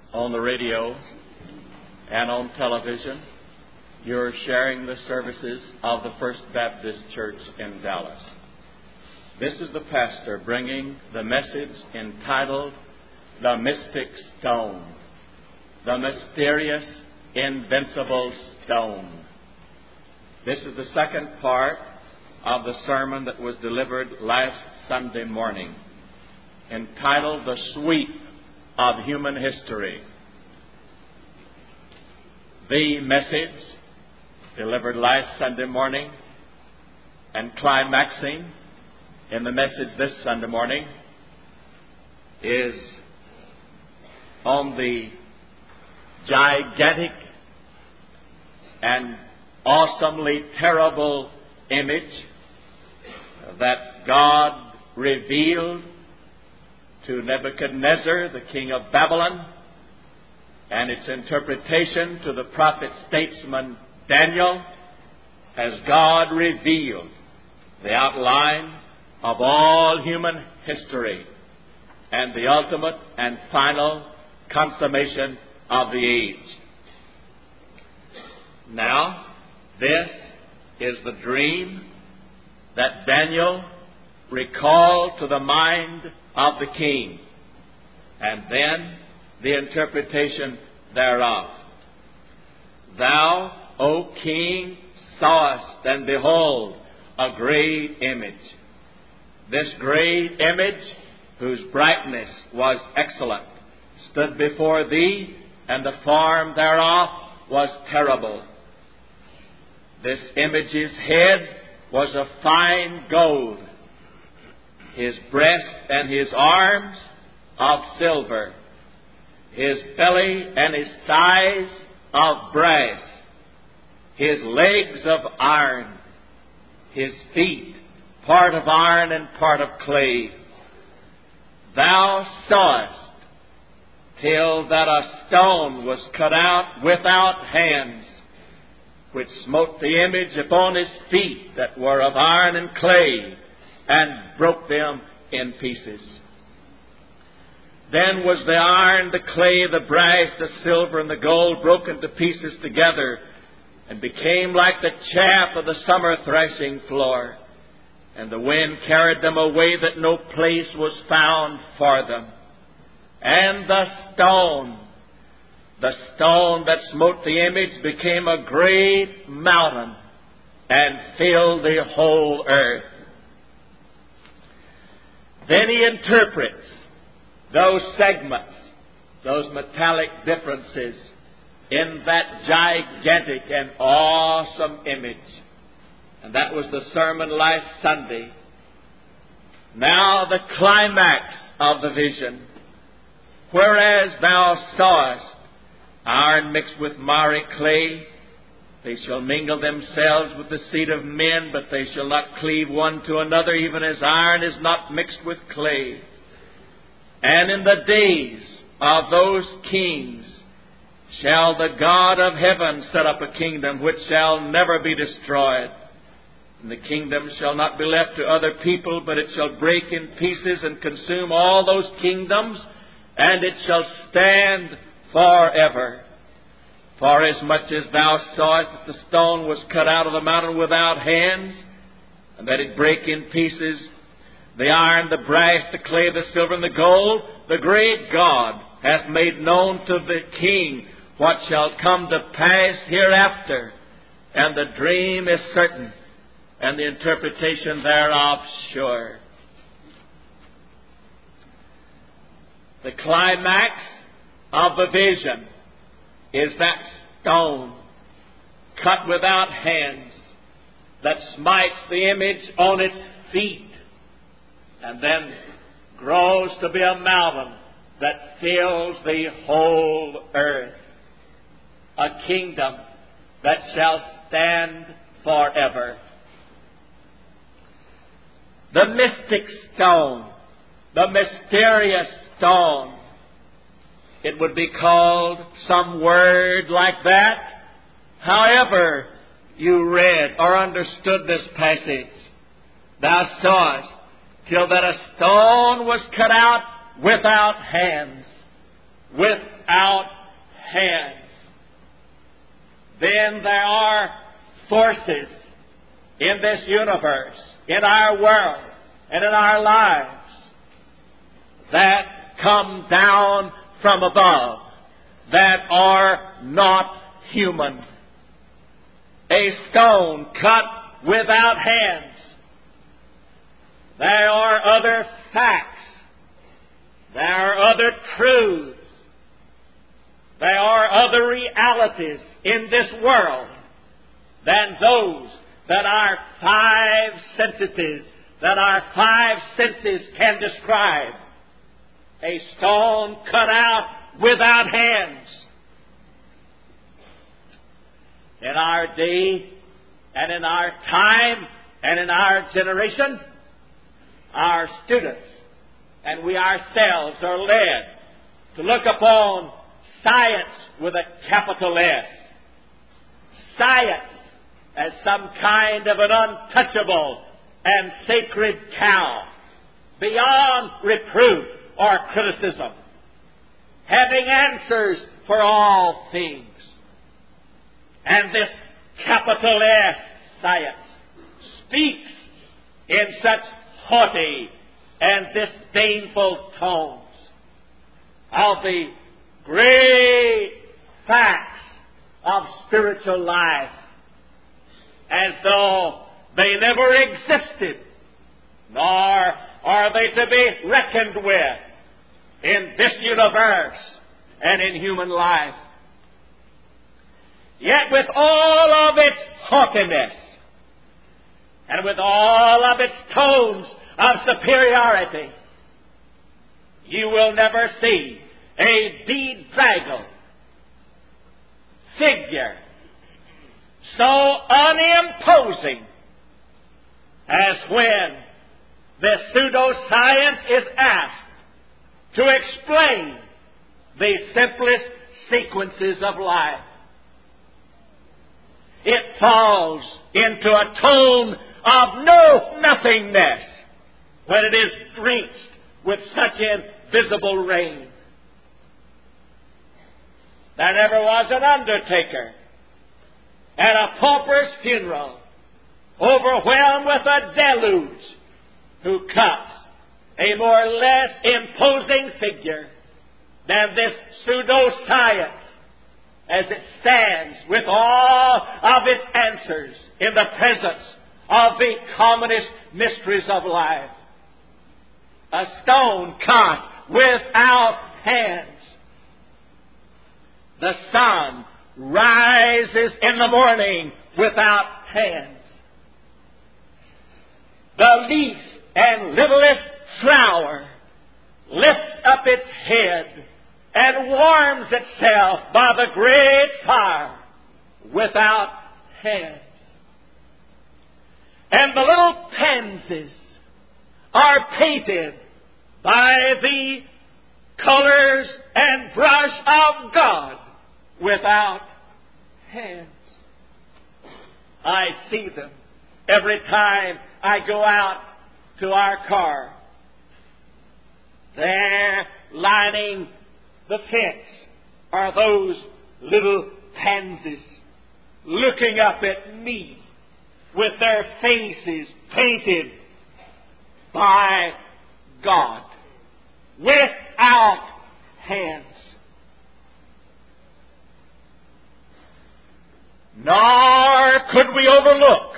on the radio and on television, you're sharing the services of the First Baptist Church in Dallas. This is the pastor bringing the message entitled, The Mystic Stone, the Mysterious Invincible Stone. This is the second part of the sermon that was delivered last Sunday morning, entitled The Sweep of Human History. The message delivered last Sunday morning and climaxing in the message this Sunday morning is on the gigantic and awesomely terrible image that God revealed to Nebuchadnezzar, the king of Babylon, and its interpretation to the prophet-statesman Daniel, as God revealed the outline of all human history and the ultimate and final consummation of the age. Now, this is the dream that Daniel recalled to the mind of the king, and then the interpretation thereof. Thou, O king, sawest, and behold, a great image. This great image, whose brightness was excellent, stood before thee, and the form thereof was terrible. This image's head was of fine gold, his breast and his arms of silver, his belly and his thighs of brass, his legs of iron, his feet part of iron and part of clay. Thou sawest till that a stone was cut out without hands, which smote the image upon his feet that were of iron and clay, and broke them in pieces. Then was the iron, the clay, the brass, the silver, and the gold broken to pieces together, and became like the chaff of the summer threshing floor. And the wind carried them away, that no place was found for them. And the stone that smote the image, became a great mountain, and filled the whole earth. Then he interprets those segments, those metallic differences in that gigantic and awesome image. And that was the sermon last Sunday. Now the climax of the vision. Whereas thou sawest iron mixed with miry clay, they shall mingle themselves with the seed of men, but they shall not cleave one to another, even as iron is not mixed with clay. And in the days of those kings shall the God of heaven set up a kingdom which shall never be destroyed. And the kingdom shall not be left to other people, but it shall break in pieces and consume all those kingdoms, and it shall stand forever. For as much as thou sawest that the stone was cut out of the mountain without hands, and that it brake in pieces the iron, the brass, the clay, the silver, and the gold, the great God hath made known to the king what shall come to pass hereafter. And the dream is certain, and the interpretation thereof sure. The climax of the vision is that stone cut without hands that smites the image on its feet, and then grows to be a mountain that fills the whole earth. A kingdom that shall stand forever. The mystic stone, the mysterious stone. It would be called some word like that. However you read or understood this passage, thou sawest till that a stone was cut out without hands, without hands. Then there are forces in this universe, in our world, and in our lives that come down from above that are not human. A stone cut without hands. There are other facts. There are other truths. There are other realities in this world than those that our five senses can describe. A stone cut out without hands. In our day and in our time and in our generation, our students and we ourselves are led to look upon science with a capital S. Science as some kind of an untouchable and sacred cow, beyond reproof or criticism, having answers for all things. And this capital S science speaks in such haughty and disdainful tones of the great facts of spiritual life, as though they never existed, nor are they to be reckoned with in this universe and in human life. Yet with all of its haughtiness and with all of its tones of superiority, you will never see a bedraggled figure so unimposing as when the pseudoscience is asked to explain the simplest sequences of life. It falls into a tone of nothingness when it is drenched with such invisible rain. There never was an undertaker at a pauper's funeral overwhelmed with a deluge who cuts a more or less imposing figure than this pseudoscience as it stands with all of its answers in the presence of the commonest mysteries of life. A stone cut without hands. The sun rises in the morning without hands. The least and littlest flower lifts up its head and warms itself by the great fire without hands. And the little pansies are painted by the colors and brush of God without hands. I see them every time I go out to our car. There, lining the fence, are those little pansies looking up at me with their faces painted by God without hands. Nor could we overlook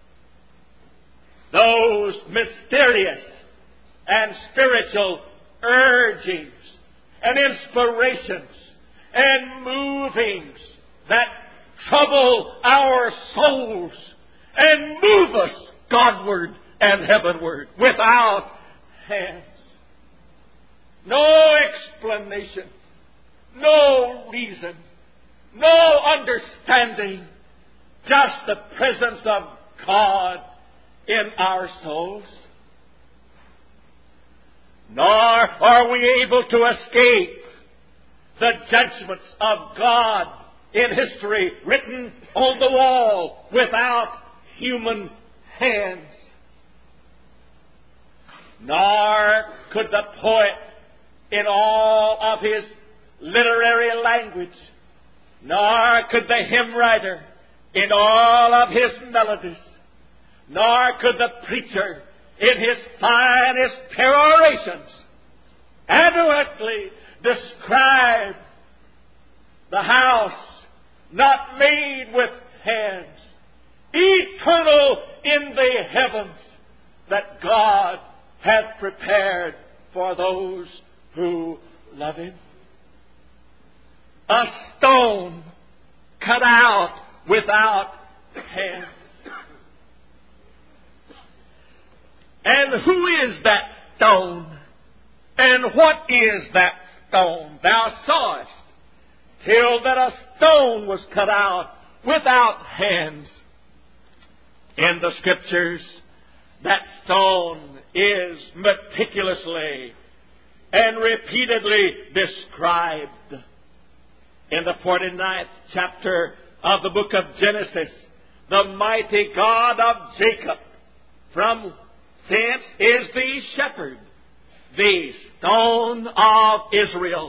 those mysterious and spiritual urgings and inspirations and movings that trouble our souls and move us Godward and heavenward without hands. No explanation, no reason, no understanding, just the presence of God in our souls. Nor are we able to escape the judgments of God in history written on the wall without human hands. Nor could the poet, in all of his literary language, nor could the hymn writer in all of his melodies, nor could the preacher in his finest perorations adequately describe the house not made with hands, eternal in the heavens, that God hath prepared for those who love Him. A stone cut out without hands. And who is that stone? And what is that stone? Thou sawest, till that a stone was cut out without hands. In the Scriptures, that stone is meticulously and repeatedly described. In the 49th chapter of the book of Genesis, the mighty God of Jacob, from thence is the shepherd, the stone of Israel.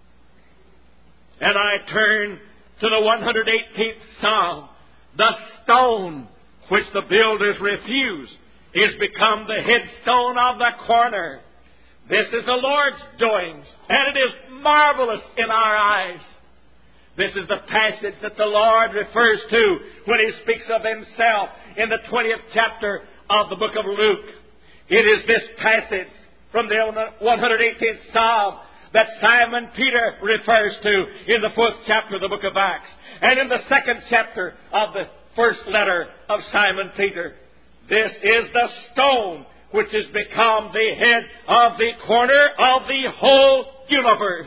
And I turn to the 118th Psalm. The stone which the builders refused is become the headstone of the corner. This is the Lord's doings, and it is marvelous in our eyes. This is the passage that the Lord refers to when He speaks of Himself in the 20th chapter of the book of Luke. It is this passage from the 118th Psalm that Simon Peter refers to in the 4th chapter of the book of Acts, and in the 2nd chapter of the first letter of Simon Peter. This is the stone which has become the head of the corner of the whole universe.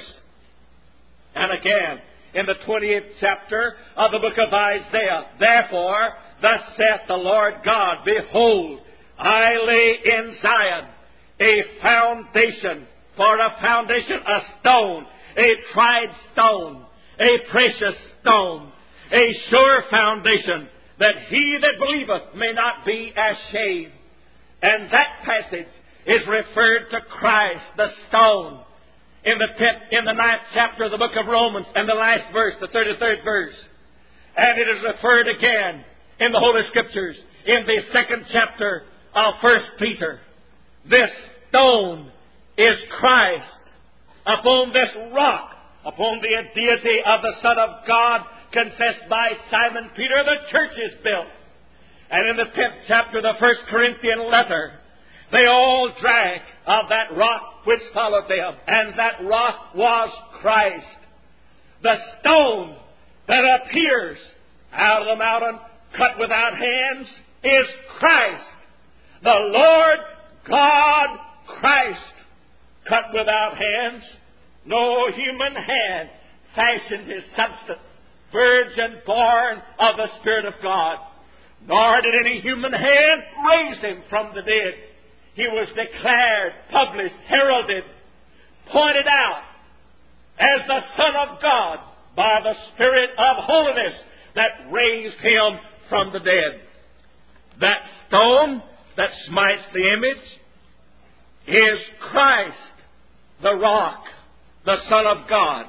And again, in the 20th chapter of the book of Isaiah, therefore, thus saith the Lord God, behold, I lay in Zion a foundation, for a foundation, a stone, a tried stone, a precious stone, a sure foundation, that he that believeth may not be ashamed. And that passage is referred to Christ, the stone, in the 9th chapter of the book of Romans, and the last verse, the 33rd verse. And it is referred again in the Holy Scriptures, in the 2nd chapter of 1 Peter. This stone is Christ. Upon this rock, upon the deity of the Son of God, confessed by Simon Peter, the church is built. And in the 10th chapter of the 1 Corinthian letter, they all drank of that rock which followed them, and that rock was Christ. The stone that appears out of the mountain, cut without hands, is Christ. The Lord God Christ, cut without hands. No human hand fashioned His substance, virgin born of the Spirit of God. Nor did any human hand raise Him from the dead. He was declared, published, heralded, pointed out as the Son of God by the Spirit of holiness that raised Him from the dead. That stone that smites the image is Christ, the rock, the Son of God.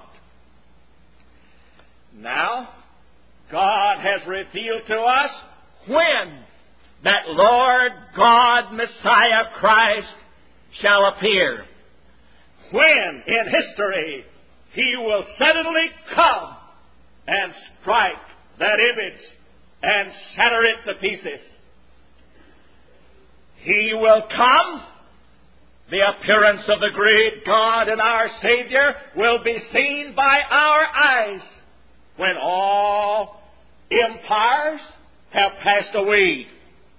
Now, God has revealed to us when that Lord God Messiah Christ shall appear. When in history He will suddenly come and strike that image and shatter it to pieces. He will come. The appearance of the great God and our Savior will be seen by our eyes when all empires have passed away.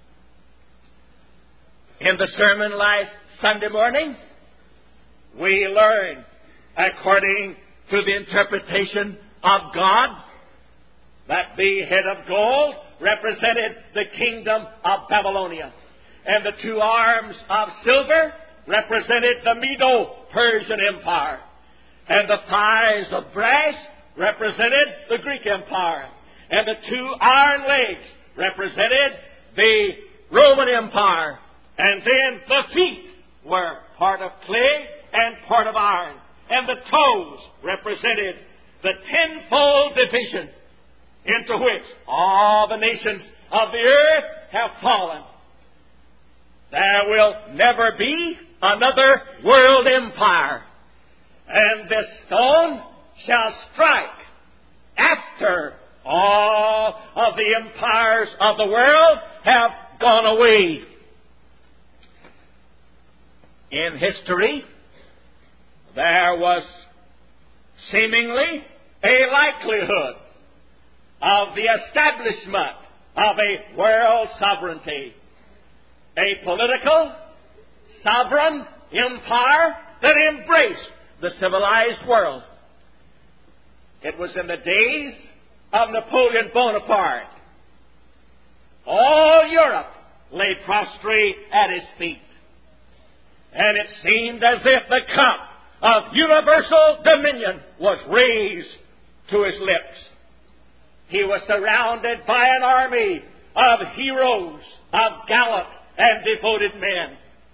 In the sermon last Sunday morning, we learned, according to the interpretation of God, that the head of gold represented the kingdom of Babylonia, and the two arms of silver represented the Medo-Persian Empire, and the thighs of brass represented the Greek Empire, and the two iron legs represented the Roman Empire, and then the feet were part of clay and part of iron, and the toes represented the tenfold division into which all the nations of the earth have fallen. There will never be another world empire, and this stone shall strike after all of the empires of the world have gone away. In history, there was seemingly a likelihood of the establishment of a world sovereignty, a political sovereign empire that embraced the civilized world. It was in the days of Napoleon Bonaparte. All Europe lay prostrate at his feet, and it seemed as if the cup of universal dominion was raised to his lips. He was surrounded by an army of heroes, of gallant and devoted men.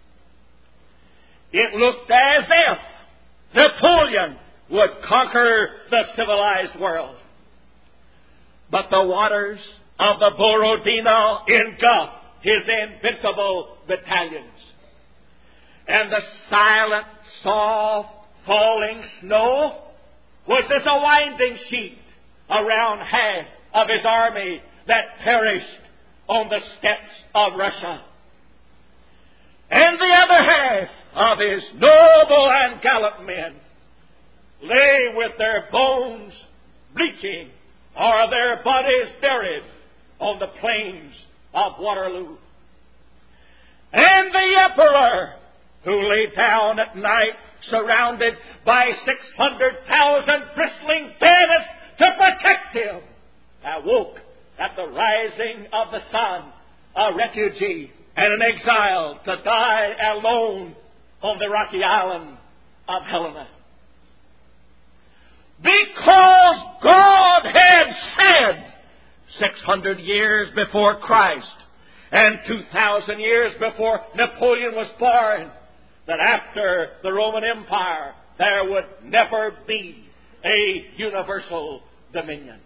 It looked as if Napoleon would conquer the civilized world. But the waters of the Borodino engulfed his invincible battalions. And the silent, soft, falling snow was as a winding sheet around half of his army that perished on the steppes of Russia. And the other half of his noble and gallant men lay with their bones bleaching or their bodies buried on the plains of Waterloo. And the emperor, who lay down at night surrounded by 600,000 bristling bayonets to protect him, awoke at the rising of the sun, a refugee and an exile, to die alone on the rocky island of Helena. Because God had said 600 years before Christ and 2,000 years before Napoleon was born that after the Roman Empire there would never be a universal dominion.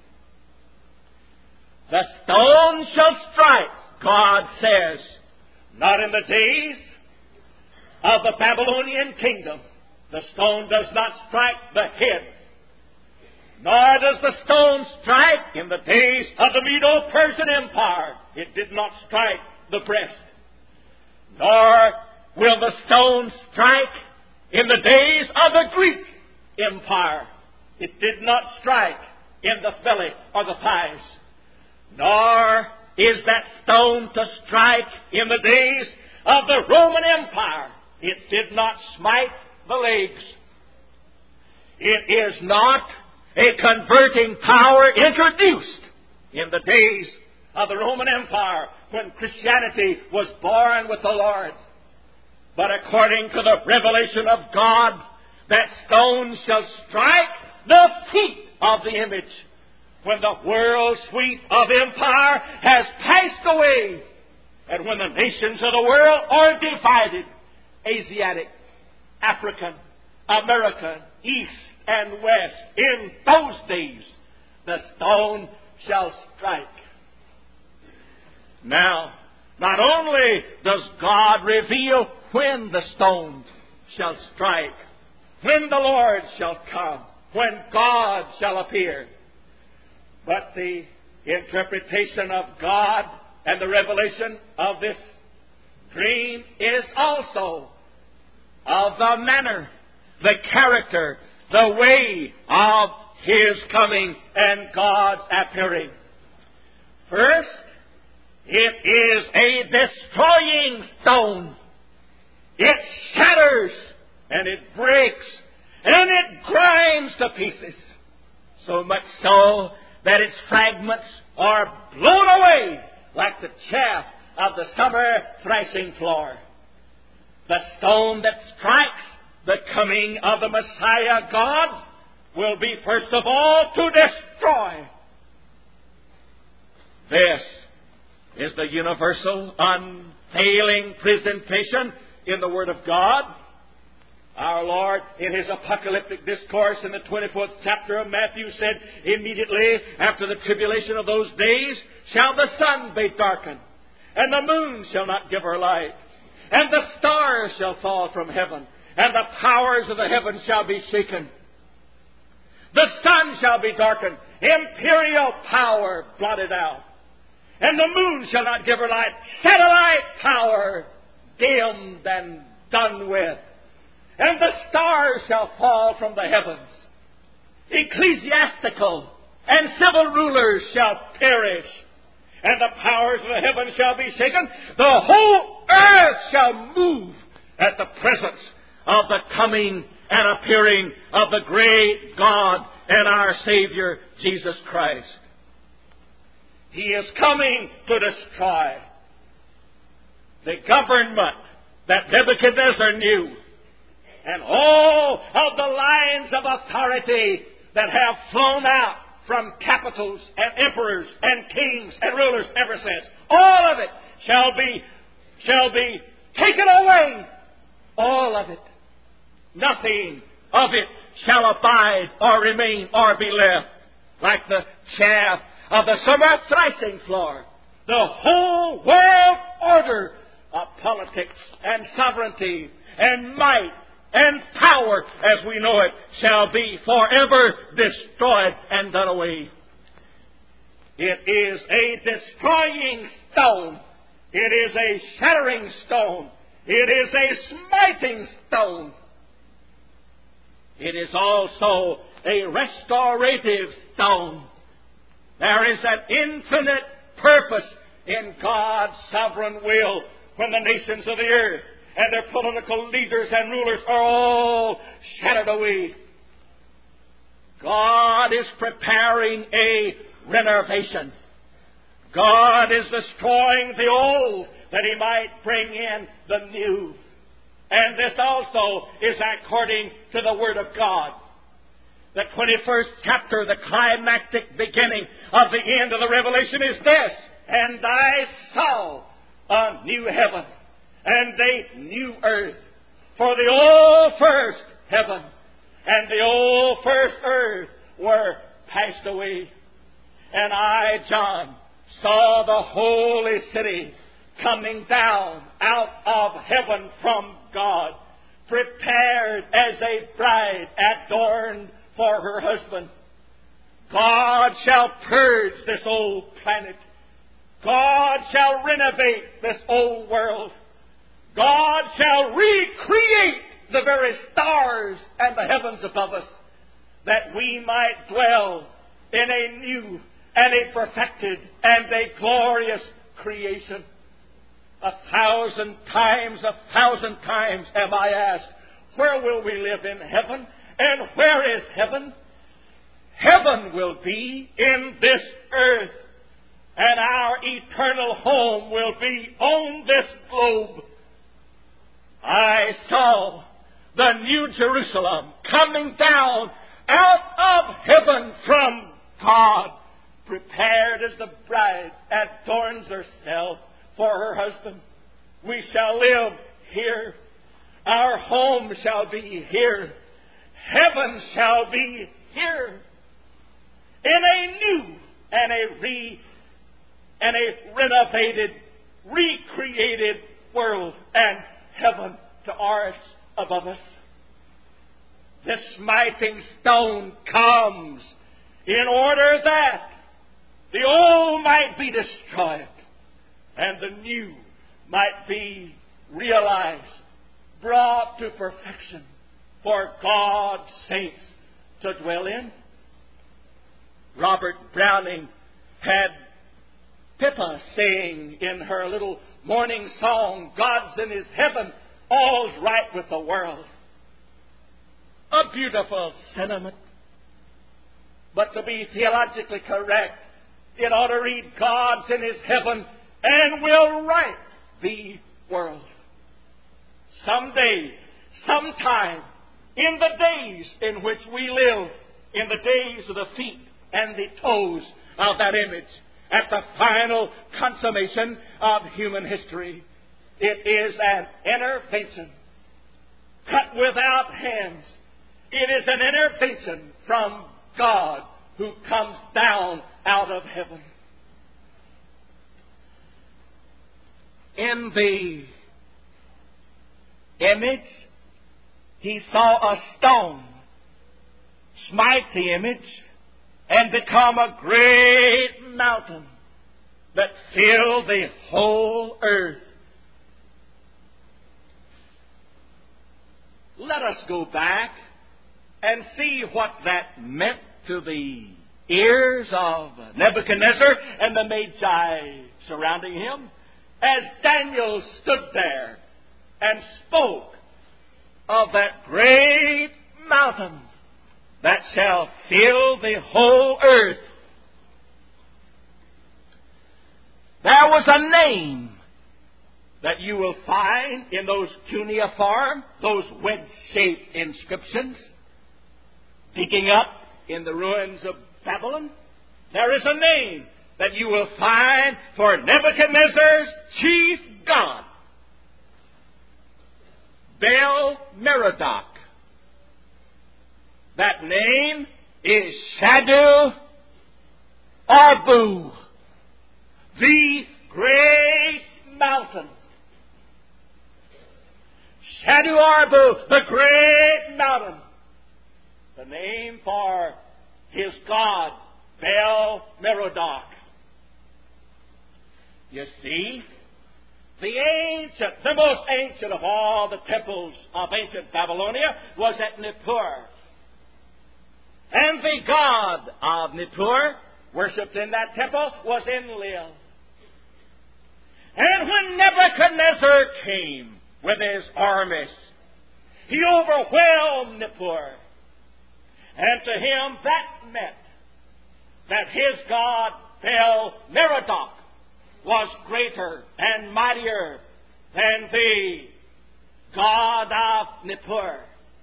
The stone shall strike, God says, not in the days of the Babylonian kingdom. The stone does not strike the head, nor does the stone strike in the days of the Medo-Persian Empire. It did not strike the breast. Nor will the stone strike in the days of the Greek Empire. It did not strike in the belly or the thighs. Nor is that stone to strike in the days of the Roman Empire. It did not smite the legs. It is not a converting power introduced in the days of the Roman Empire when Christianity was born with the Lord. But according to the revelation of God, that stone shall strike the feet of the image when the world sweep of empire has passed away and when the nations of the world are divided, Asiatic, African, American, East and West. In those days, the stone shall strike. Now, not only does God reveal when the stone shall strike, when the Lord shall come, when God shall appear, but the interpretation of God and the revelation of this dream is also of the manner, the character, the way of His coming and God's appearing. First, it is a destroying stone. It shatters and it breaks and it grinds to pieces, so much so that its fragments are blown away like the chaff of the summer threshing floor. The stone that strikes the coming of the Messiah God will be first of all to destroy. This is the universal, unfailing presentation in the Word of God Our Lord, in His apocalyptic discourse in the 24th chapter of Matthew, said, immediately after the tribulation of those days shall the sun be darkened, and the moon shall not give her light, and the stars shall fall from heaven, and the powers of the heavens shall be shaken. The sun shall be darkened, imperial power blotted out, and the moon shall not give her light, satellite power dimmed and done with, and the stars shall fall from the heavens. Ecclesiastical and civil rulers shall perish, and the powers of the heavens shall be shaken. The whole earth shall move at the presence of the coming and appearing of the great God and our Savior, Jesus Christ. He is coming to destroy the government that Nebuchadnezzar knew, and all of the lines of authority that have flown out from capitals and emperors and kings and rulers ever since. All of it shall be taken away. All of it. Nothing of it shall abide or remain or be left. Like the chaff of the summer threshing floor, the whole world order of politics and sovereignty and might and power as we know it shall be forever destroyed and done away. It is a destroying stone. It is a shattering stone. It is a smiting stone. It is also a restorative stone. There is an infinite purpose in God's sovereign will when the nations of the earth and their political leaders and rulers are all shattered away. God is preparing a renovation. God is destroying the old that He might bring in the new. And this also is according to the Word of God. The 21st chapter, the climactic beginning of the end of the Revelation is this: and I saw a new heaven and a new earth. For the old first heaven and the old first earth were passed away. And I, John, saw the holy city coming down out of heaven from God, prepared as a bride adorned for her husband. God shall purge this old planet. God shall renovate this old world. God shall recreate the very stars and the heavens above us, that we might dwell in a new and a perfected and a glorious creation. 1,000 times am I asked, where will we live in heaven? And where is heaven? Heaven will be in this earth, and our eternal home will be on this globe. I saw the New Jerusalem coming down out of heaven from God, prepared as the bride adorns herself for her husband. We shall live here. Our home shall be here. Heaven shall be here. In a new and a renovated, recreated world, and heaven to ours above us. This smiting stone comes in order that the old might be destroyed and the new might be realized, brought to perfection for God's saints to dwell in. Robert Browning had Pippa sing in her little morning song, God's in His heaven, all's right with the world. A beautiful sentiment. But to be theologically correct, it ought to read, God's in His heaven and will right the world. Someday, sometime, in the days in which we live, in the days of the feet and the toes of that image, at the final consummation of human history, it is an intervention cut without hands. It is an intervention from God who comes down out of heaven. In the image, he saw a stone smite the image and become a great mountain that filled the whole earth. Let us go back and see what that meant to the ears of Nebuchadnezzar and the Magi surrounding him as Daniel stood there and spoke of that great mountain that shall fill the whole earth. There was a name that you will find in those cuneiform, those wedge-shaped inscriptions, digging up in the ruins of Babylon. There is a name that you will find for Nebuchadnezzar's chief god, Bel-Merodach. That name is Shadu-Arbu, the great mountain. Shadu-Arbu, the great mountain. The name for his god, Bel-Merodach. You see, the most ancient of all the temples of ancient Babylonia was at Nippur. And the god of Nippur, worshipped in that temple, was Enlil. And when Nebuchadnezzar came with his armies, he overwhelmed Nippur. And to him that meant that his god, Bel-Merodach, was greater and mightier than the god of Nippur.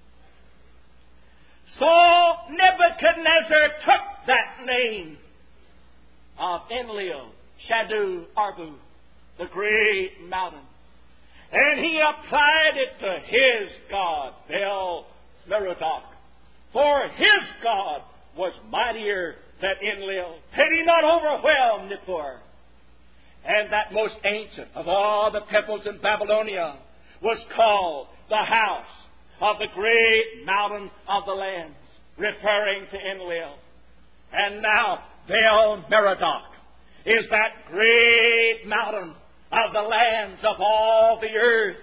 So Nebuchadnezzar took that name of Enlil, Shadu-Arbu, the great mountain, and he applied it to his god, Bel-Merodach. For his god was mightier than Enlil. Had he not overwhelmed Nippur? And that most ancient of all the temples in Babylonia was called the house of the great mountain of the lands, referring to Enlil. And now Bel-Merodach is that great mountain of the lands of all the earth.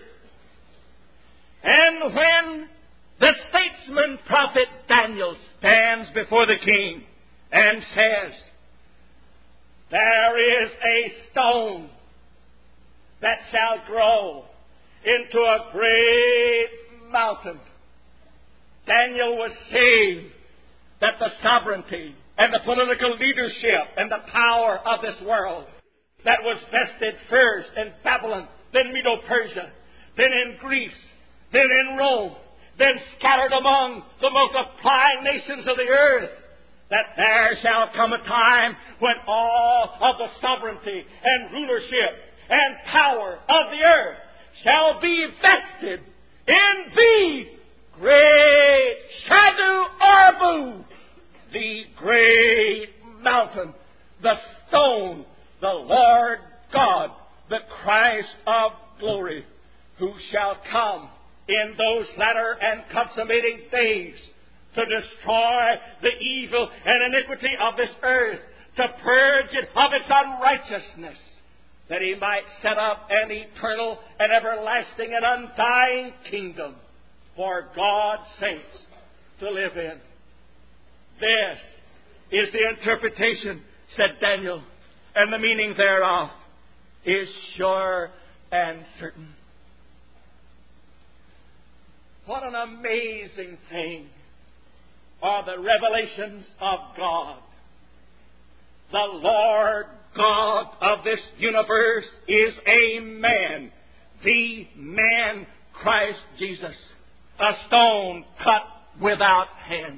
And when the statesman prophet Daniel stands before the king and says, there is a stone that shall grow into a great mountain, Daniel was saying that the sovereignty and the political leadership and the power of this world that was vested first in Babylon, then Medo-Persia, then in Greece, then in Rome, then scattered among the multiplying nations of the earth, that there shall come a time when all of the sovereignty and rulership and power of the earth shall be vested in the great Shadu-Arbu, the great mountain, the stone, the Lord God, the Christ of glory, who shall come in those latter and consummating days to destroy the evil and iniquity of this earth, to purge it of its unrighteousness, that he might set up an eternal and everlasting and undying kingdom for God's saints to live in. This is the interpretation, said Daniel, and the meaning thereof is sure and certain. What an amazing thing are the revelations of God. The Lord God of this universe is a man, the man Christ Jesus, a stone cut without hands.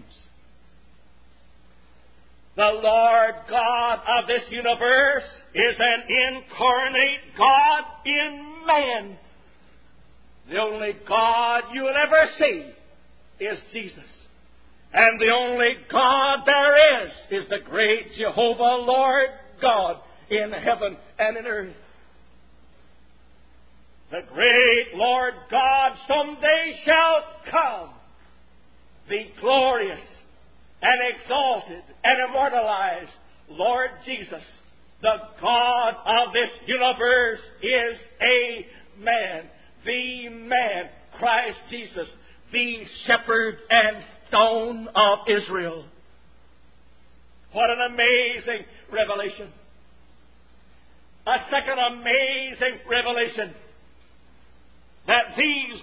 The Lord God of this universe is an incarnate God in man. The only God you will ever see is Jesus. And the only God there is the great Jehovah Lord God in heaven and in earth. The great Lord God someday shall come, the glorious and exalted and immortalized Lord Jesus. The God of this universe is a man, the man, Christ Jesus, the shepherd and stone of Israel. What an amazing revelation. A second amazing revelation, that these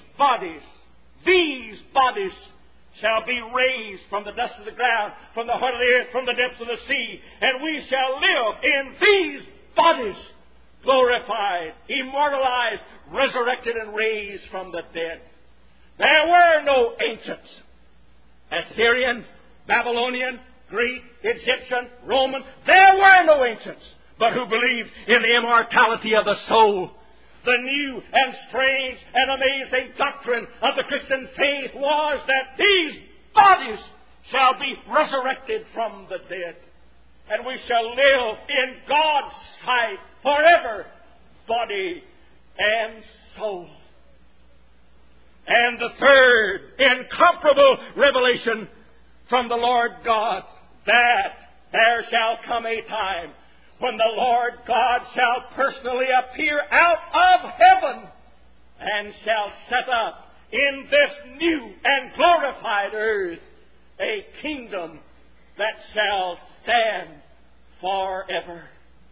bodies shall be raised from the dust of the ground, from the heart of the earth, from the depths of the sea, and we shall live in these bodies, glorified, immortalized, resurrected, and raised from the dead. There were no ancients, Assyrian, Babylonian, Greek, Egyptian, Roman. There were no ancients, but who believed in the immortality of the soul. The new and strange and amazing doctrine of the Christian faith was that these bodies shall be resurrected from the dead, and we shall live in God's sight forever, body and soul. And the third incomparable revelation from the Lord God, that there shall come a time when the Lord God shall personally appear out of heaven and shall set up in this new and glorified earth a kingdom that shall stand forever.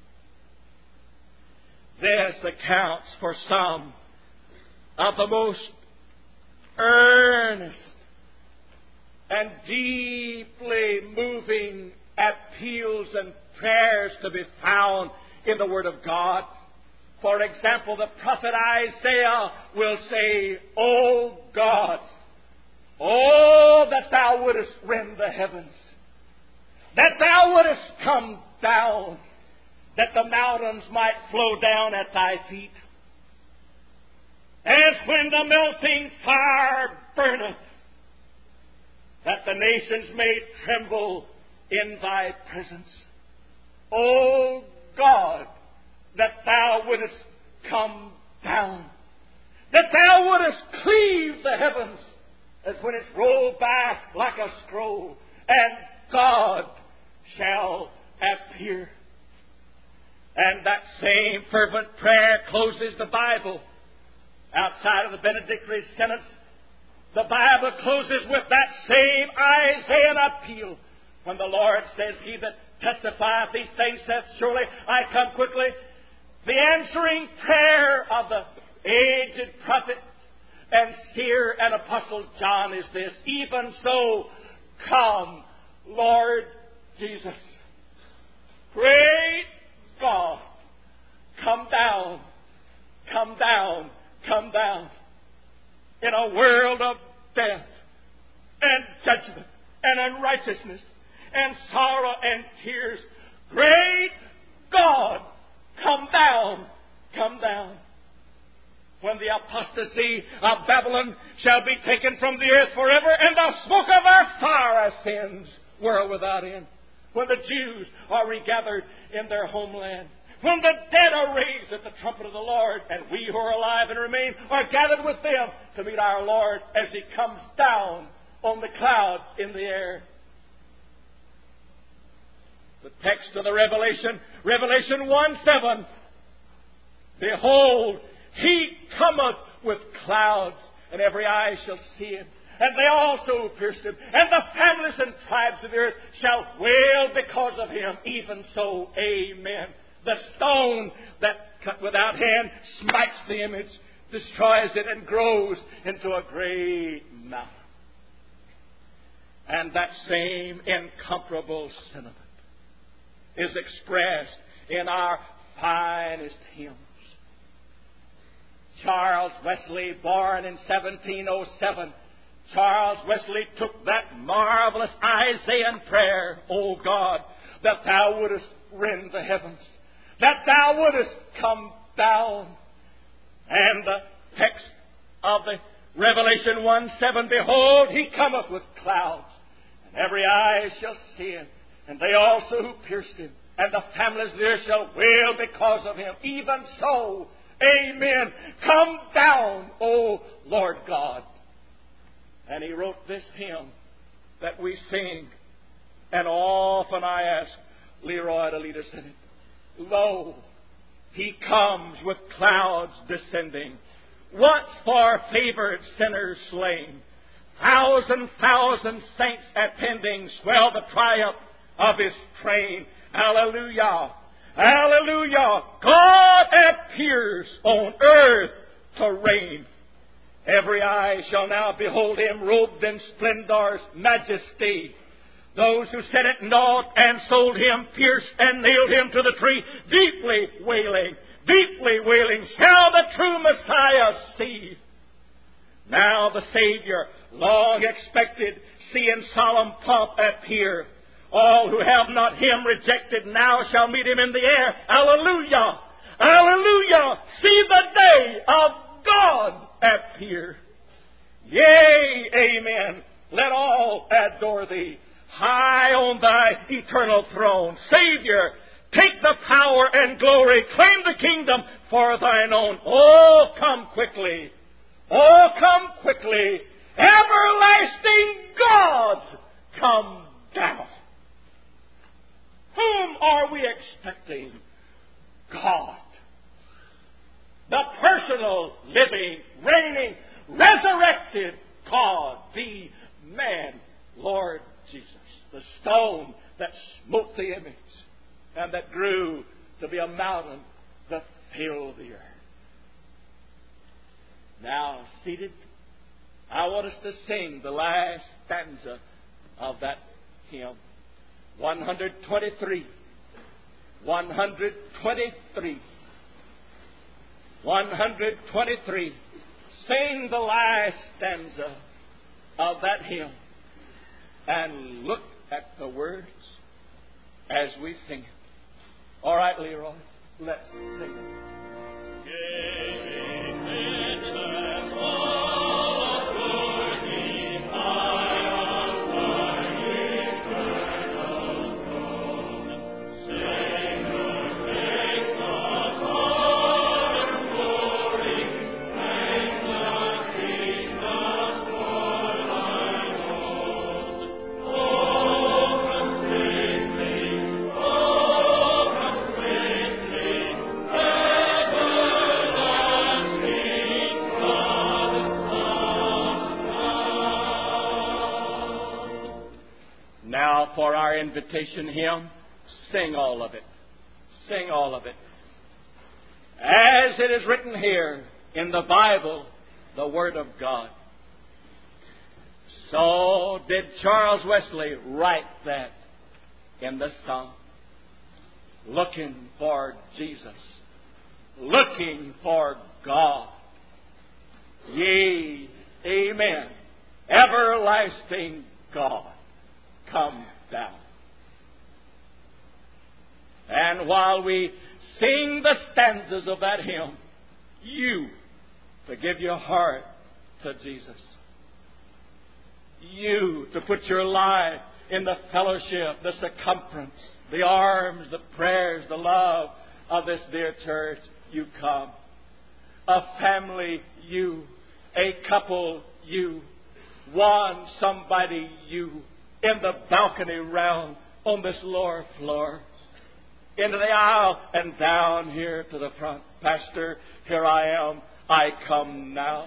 This accounts for some of the most earnest and deeply moving appeals and prayers to be found in the Word of God. For example, the prophet Isaiah will say, "O God, oh, that thou wouldest rend the heavens, that thou wouldest come down, that the mountains might flow down at thy feet. As when the melting fire burneth, that the nations may tremble in thy presence. O God, that thou wouldest come down, that thou wouldest cleave the heavens as when it's rolled back like a scroll, and God shall appear." And that same fervent prayer closes the Bible. Outside of the benedictory sentence, the Bible closes with that same Isaiah appeal when the Lord says, "He that testifieth these things saith, Surely I come quickly." The answering prayer of the aged prophet and seer and apostle John is this: "Even so, come, Lord Jesus." Great God, come down, come down, come down. In a world of death and judgment and unrighteousness and sorrow and tears, great God, come down, come down. When the apostasy of Babylon shall be taken from the earth forever, and the smoke of our fire ascends world without end. When the Jews are regathered in their homeland. When the dead are raised at the trumpet of the Lord, and we who are alive and remain are gathered with them to meet our Lord as He comes down on the clouds in the air. The text of the Revelation 1:7. "Behold, He cometh with clouds, and every eye shall see Him. And they also who pierced Him, and the families and tribes of the earth shall wail because of Him. Even so, amen." The stone that cut without hand smites the image, destroys it, and grows into a great mountain. And that same incomparable sentiment is expressed in our finest hymns. Charles Wesley, born in 1707, Charles Wesley took that marvelous Isaiah prayer, "O God, that thou wouldest rend the heavens, that thou wouldest come down." And the text of the Revelation 1:7, behold, he cometh with clouds, and every eye shall see him, and they also who pierced him, and the families there shall wail because of him. Even so, amen. Come down, O Lord God. And he wrote this hymn that we sing, and often I ask Leroy to lead us in it. Lo, he comes with clouds descending, once for favored sinners slain. Thousand saints attending swell the triumph of his train. Hallelujah! Hallelujah! God appears on earth to reign. Every eye shall now behold him robed in splendor's majesty. Those who set at naught and sold him, pierced and nailed him to the tree, deeply wailing, shall the true Messiah see. Now the Savior, long expected, see in solemn pomp appear. All who have not him rejected now shall meet him in the air. Hallelujah! Hallelujah! See the day of God appear. Yea, amen. Let all adore thee. High on thy eternal throne. Savior, take the power and glory. Claim the kingdom for thine own. Oh, come quickly. Oh, come quickly. Everlasting God, come down. Whom are we expecting? God. The personal, living, reigning, resurrected God, the man, Lord Jesus. The stone that smote the image and that grew to be a mountain that filled the earth. Now, seated, I want us to sing the last stanza of that hymn. 123. 123. 123. Sing the last stanza of that hymn and look at the words as we sing it. All right, Leroy, let's sing it. For our invitation hymn, sing all of it. Sing all of it. As it is written here in the Bible, the Word of God. So did Charles Wesley write that in the song. Looking for Jesus. Looking for God. Yea, amen. Everlasting God, come down. And while we sing the stanzas of that hymn, you to give your heart to Jesus. You to put your life in the fellowship, the circumference, the arms, the prayers, the love of this dear church. You come. A family, you. A couple, you. One, somebody, you. In the balcony round on this lower floor. Into the aisle and down here to the front. Pastor, here I am. I come now.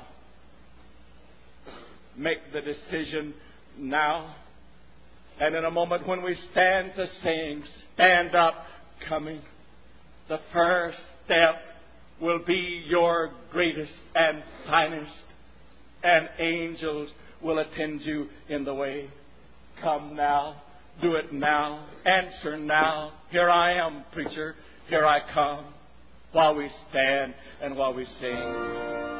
Make the decision now. And in a moment when we stand to sing, stand up, coming. The first step will be your greatest and finest. And angels will attend you in the way. Come now. Do it now. Answer now. Here I am, preacher. Here I come. While we stand and while we sing.